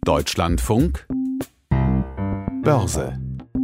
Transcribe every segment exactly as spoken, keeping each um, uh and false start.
Deutschlandfunk Börse.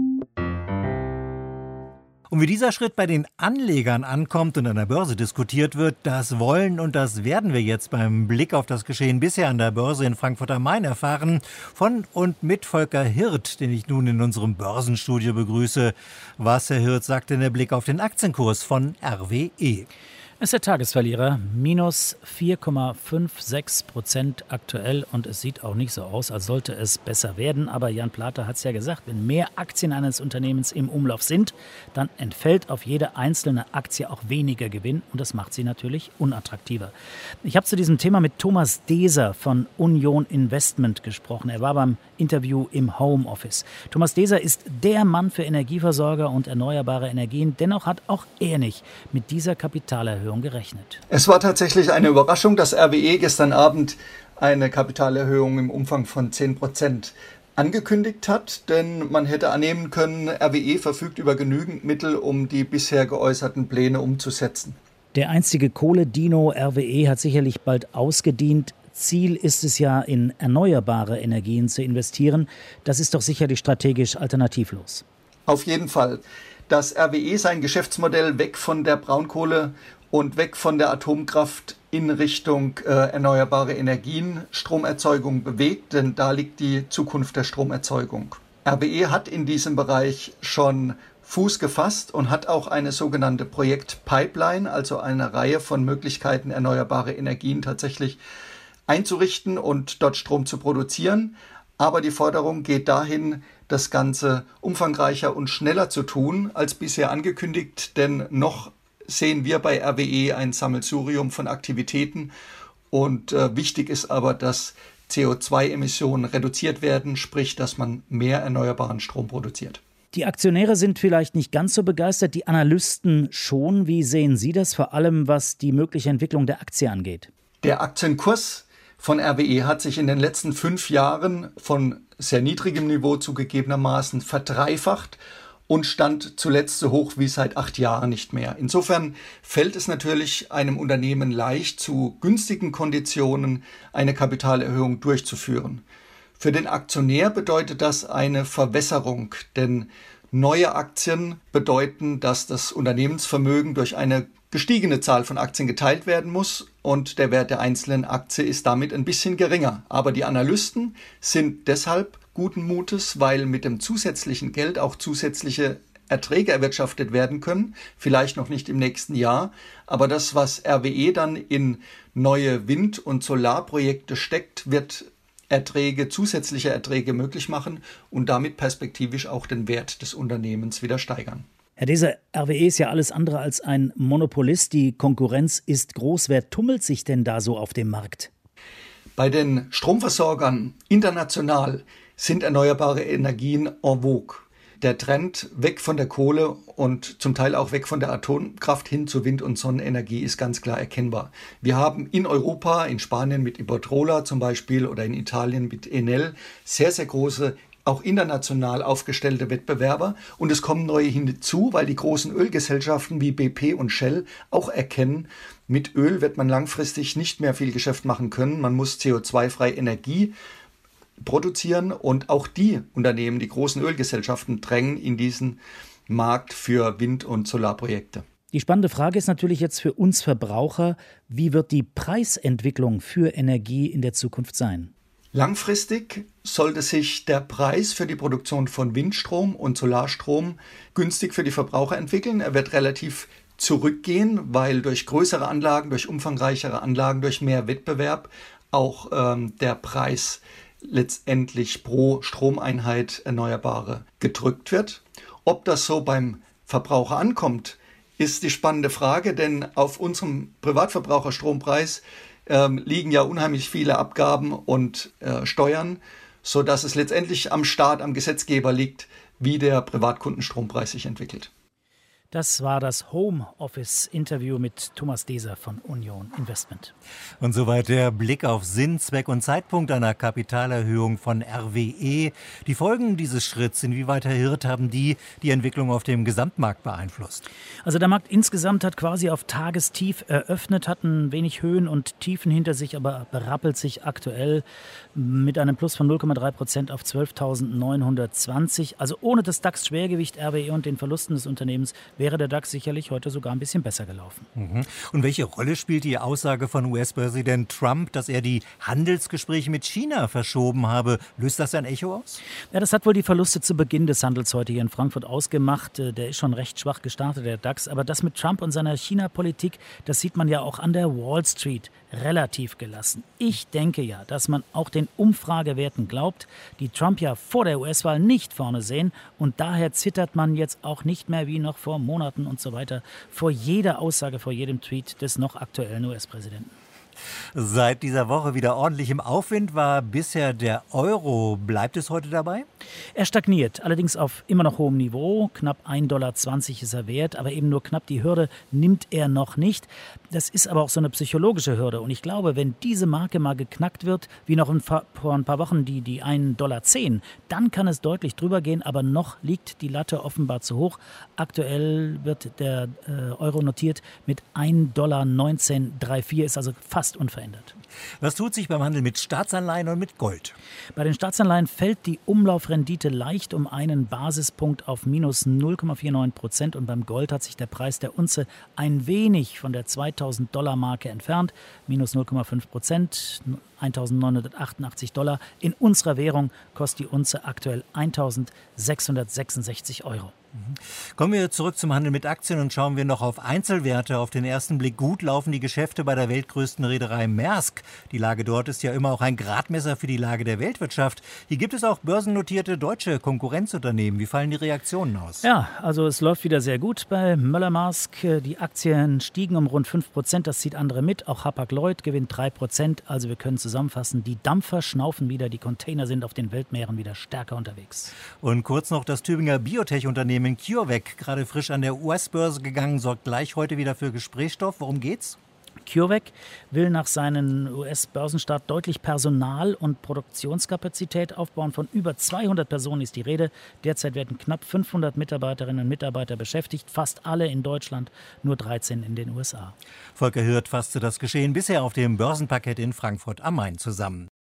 Und wie dieser Schritt bei den Anlegern ankommt und an der Börse diskutiert wird, das wollen und das werden wir jetzt beim Blick auf das Geschehen bisher an der Börse in Frankfurt am Main erfahren. Von und mit Volker Hirt, den ich nun in unserem Börsenstudio begrüße. Was, Herr Hirt, sagt denn der Blick auf den Aktienkurs von R W E? Es ist der Tagesverlierer, minus vier Komma sechsundfünfzig Prozent aktuell, und es sieht auch nicht so aus, als sollte es besser werden. Aber Jan Plate hat es ja gesagt, wenn mehr Aktien eines Unternehmens im Umlauf sind, dann entfällt auf jede einzelne Aktie auch weniger Gewinn, und das macht sie natürlich unattraktiver. Ich habe zu diesem Thema mit Thomas Deser von Union Investment gesprochen. Er war beim Interview im Homeoffice. Thomas Deser ist der Mann für Energieversorger und erneuerbare Energien. Dennoch hat auch er nicht mit dieser Kapitalerhöhung gerechnet. Es war tatsächlich eine Überraschung, dass R W E gestern Abend eine Kapitalerhöhung im Umfang von zehn Prozent angekündigt hat, denn man hätte annehmen können, R W E verfügt über genügend Mittel, um die bisher geäußerten Pläne umzusetzen. Der einstige Kohle-Dino R W E hat sicherlich bald ausgedient. Ziel ist es ja, in erneuerbare Energien zu investieren. Das ist doch sicherlich strategisch alternativlos. Auf jeden Fall. Dass R W E sein Geschäftsmodell weg von der Braunkohle und weg von der Atomkraft in Richtung äh, erneuerbare Energien, Stromerzeugung bewegt, denn da liegt die Zukunft der Stromerzeugung. R W E hat in diesem Bereich schon Fuß gefasst und hat auch eine sogenannte Projektpipeline, also eine Reihe von Möglichkeiten, erneuerbare Energien tatsächlich einzurichten und dort Strom zu produzieren. Aber die Forderung geht dahin, das Ganze umfangreicher und schneller zu tun als bisher angekündigt, denn noch sehen wir bei R W E ein Sammelsurium von Aktivitäten, und äh, wichtig ist aber, dass C O zwei Emissionen reduziert werden, sprich, dass man mehr erneuerbaren Strom produziert. Die Aktionäre sind vielleicht nicht ganz so begeistert, die Analysten schon. Wie sehen Sie das, vor allem was die mögliche Entwicklung der Aktie angeht? Der Aktienkurs von R W E hat sich in den letzten fünf Jahren von sehr niedrigem Niveau zugegebenermaßen verdreifacht und stand zuletzt so hoch wie seit acht Jahren nicht mehr. Insofern fällt es natürlich einem Unternehmen leicht, zu günstigen Konditionen eine Kapitalerhöhung durchzuführen. Für den Aktionär bedeutet das eine Verwässerung, denn neue Aktien bedeuten, dass das Unternehmensvermögen durch eine gestiegene Zahl von Aktien geteilt werden muss, und der Wert der einzelnen Aktie ist damit ein bisschen geringer. Aber die Analysten sind deshalb guten Mutes, weil mit dem zusätzlichen Geld auch zusätzliche Erträge erwirtschaftet werden können, vielleicht noch nicht im nächsten Jahr, aber das, was R W E dann in neue Wind- und Solarprojekte steckt, wird Erträge, zusätzliche Erträge möglich machen und damit perspektivisch auch den Wert des Unternehmens wieder steigern. Herr Deser, R W E ist ja alles andere als ein Monopolist. Die Konkurrenz ist groß. Wer tummelt sich denn da so auf dem Markt? Bei den Stromversorgern international sind erneuerbare Energien en vogue. Der Trend weg von der Kohle und zum Teil auch weg von der Atomkraft hin zu Wind- und Sonnenenergie ist ganz klar erkennbar. Wir haben in Europa, in Spanien mit Iberdrola zum Beispiel oder in Italien mit Enel sehr, sehr große, auch international aufgestellte Wettbewerber, und es kommen neue hinzu, weil die großen Ölgesellschaften wie B P und Shell auch erkennen, mit Öl wird man langfristig nicht mehr viel Geschäft machen können. Man muss C O zwei frei Energie produzieren, und auch die Unternehmen, die großen Ölgesellschaften, drängen in diesen Markt für Wind- und Solarprojekte. Die spannende Frage ist natürlich jetzt für uns Verbraucher, wie wird die Preisentwicklung für Energie in der Zukunft sein? Langfristig sollte sich der Preis für die Produktion von Windstrom und Solarstrom günstig für die Verbraucher entwickeln. Er wird relativ zurückgehen, weil durch größere Anlagen, durch umfangreichere Anlagen, durch mehr Wettbewerb auch ähm, der Preis letztendlich pro Stromeinheit Erneuerbare gedrückt wird. Ob das so beim Verbraucher ankommt, ist die spannende Frage, denn auf unserem Privatverbraucherstrompreis ähm, liegen ja unheimlich viele Abgaben und äh, Steuern, sodass es letztendlich am Staat, am Gesetzgeber liegt, wie der Privatkundenstrompreis sich entwickelt. Das war das Homeoffice-Interview mit Thomas Deser von Union Investment. Und soweit der Blick auf Sinn, Zweck und Zeitpunkt einer Kapitalerhöhung von R W E. Die Folgen dieses Schritts, inwieweit, Herr Hirt, haben die die Entwicklung auf dem Gesamtmarkt beeinflusst? Also der Markt insgesamt hat quasi auf Tagestief eröffnet, hat ein wenig Höhen und Tiefen hinter sich, aber berappelt sich aktuell mit einem Plus von null Komma drei Prozent auf zwölftausendneunhundertzwanzig. Also ohne das DAX-Schwergewicht R W E und den Verlusten des Unternehmens wäre der DAX sicherlich heute sogar ein bisschen besser gelaufen. Mhm. Und welche Rolle spielt die Aussage von U S-Präsident Trump, dass er die Handelsgespräche mit China verschoben habe? Löst das ein Echo aus? Ja, das hat wohl die Verluste zu Beginn des Handels heute hier in Frankfurt ausgemacht. Der ist schon recht schwach gestartet, der DAX. Aber das mit Trump und seiner China-Politik, das sieht man ja auch an der Wall Street relativ gelassen. Ich denke ja, dass man auch den Umfragewerten glaubt, die Trump ja vor der U S-Wahl nicht vorne sehen. Und daher zittert man jetzt auch nicht mehr wie noch vor Monaten und so weiter vor jeder Aussage, vor jedem Tweet des noch aktuellen U S-Präsidenten. Seit dieser Woche wieder ordentlich im Aufwind war bisher der Euro. Bleibt es heute dabei? Er stagniert, allerdings auf immer noch hohem Niveau. Knapp ein Komma zwanzig Dollar ist er wert, aber eben nur knapp die Hürde nimmt er noch nicht. Das ist aber auch so eine psychologische Hürde. Und ich glaube, wenn diese Marke mal geknackt wird, wie noch vor ein paar Wochen die, die ein Komma zehn Dollar, dann kann es deutlich drüber gehen. Aber noch liegt die Latte offenbar zu hoch. Aktuell wird der äh, Euro notiert mit ein Komma neunzehn vierunddreißig, ist also fast unverändert. Was tut sich beim Handel mit Staatsanleihen und mit Gold? Bei den Staatsanleihen fällt die Umlaufrendite leicht um einen Basispunkt auf minus null Komma neunundvierzig Prozent und beim Gold hat sich der Preis der Unze ein wenig von der zweitausend Dollar Marke entfernt, minus null Komma fünf Prozent, eintausendneunhundertachtundachtzig Dollar. In unserer Währung kostet die Unze aktuell eintausendsechshundertsechsundsechzig Euro. Kommen wir zurück zum Handel mit Aktien und schauen wir noch auf Einzelwerte. Auf den ersten Blick gut laufen die Geschäfte bei der weltgrößten Reederei Maersk. Die Lage dort ist ja immer auch ein Gradmesser für die Lage der Weltwirtschaft. Hier gibt es auch börsennotierte deutsche Konkurrenzunternehmen. Wie fallen die Reaktionen aus? Ja, also es läuft wieder sehr gut bei Møller-Mærsk. Die Aktien stiegen um rund fünf Prozent, das zieht andere mit. Auch Hapag-Lloyd gewinnt drei Prozent. Also wir können zusammenfassen, die Dampfer schnaufen wieder, die Container sind auf den Weltmeeren wieder stärker unterwegs. Und kurz noch das Tübinger Biotech-Unternehmen CureVac, gerade frisch an der U S-Börse gegangen, sorgt gleich heute wieder für Gesprächsstoff. Worum geht's? CureVac will nach seinem U S-Börsenstart deutlich Personal- und Produktionskapazität aufbauen. Von über zweihundert Personen ist die Rede. Derzeit werden knapp fünfhundert Mitarbeiterinnen und Mitarbeiter beschäftigt, fast alle in Deutschland, nur dreizehn in den U S A. Volker Hirt fasste das Geschehen bisher auf dem Börsenparkett in Frankfurt am Main zusammen.